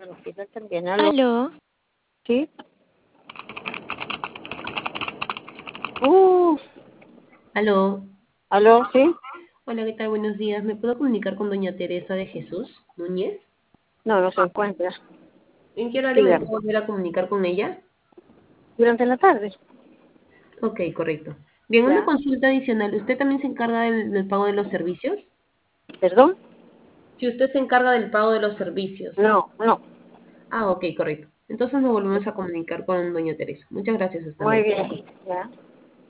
Al hospital también. ¿Aló? Aló, ¿Sí? Uh, aló. ¿Aló? ¿Sí? Hola, ¿qué tal? Buenos días. ¿Me puedo comunicar con doña Teresa de Jesús Núñez? No, no se encuentra. ¿En qué horario me Dígame. puedo volver a comunicar con ella? Durante la tarde. Ok, correcto. Bien, una ¿Ya? consulta adicional. ¿Usted también se encarga del pago de los servicios? ¿Perdón? Si usted se encarga del pago de los servicios. No, no. Ah, ok, correcto. Entonces nos volvemos a comunicar con doña Teresa. Muchas gracias, hasta Muy luego. bien. ¿Ya?